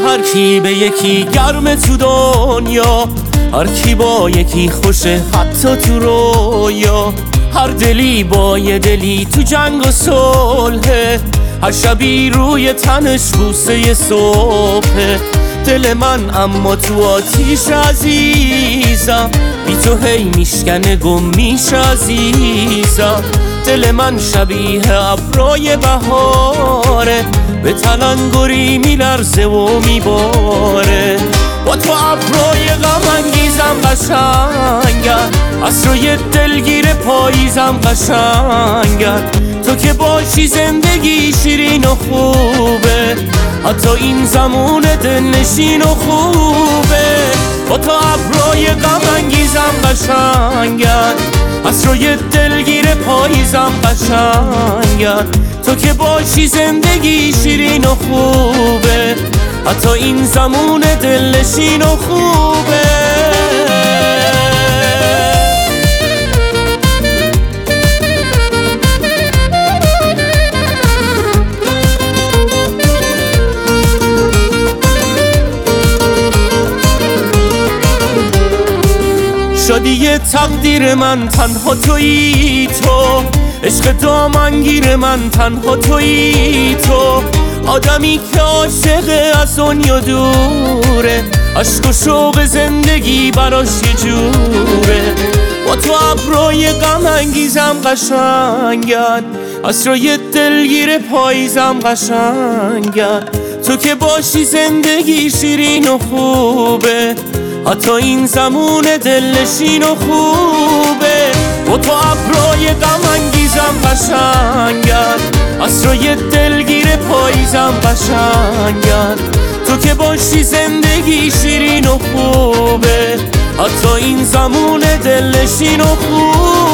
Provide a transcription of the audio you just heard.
هر کی به یکی گرم تو دنیا، هر کی با یکی خوشه حتی تو رویا. هر دلی با یه دلی تو جنگ و صلحه، هر شبی روی تنش بوسه صبحه. دل من اما تو آتیش عزیزم، بی تو هی میشکنه گم میشه عزیزم. دل من شبیه ابرای بهاره، به تلنگری میلرزه و میباره. با تو ابرای غم انگیزم قشنگن، عصرای دلگیر پاییزم قشنگن. تو که باشی زندگی شیرین و خوبه، حتی این زمان دلنشین و خوبه. با تو ابرای غم انگیزم قشنگن، عصرای دلگیر پاییزم قشنگن. تو که باشی زندگی شیرین و خوبه، حتی این زمان دلنشین و خوبه. شادی تقدیر من تنها تویی تو، عشق دامنگیر من تنها تویی تو. آدمی که عاشق از دنیا دوره، عشق و شوق زندگی براش یه جوره. با تو ابرای غم انگیزم قشنگن، عصرای دلگیر پاییزم قشنگن. تو که باشی زندگی شیرین و خوبه، حتی این زمان دلنشین و خوبه. با تو ابرای غم انگیزم قشنگن، عصرای دلگیر پاییزم قشنگن. تو که باشی زندگی شیرین و خوبه، حتی این زمان دلنشین و خوبه.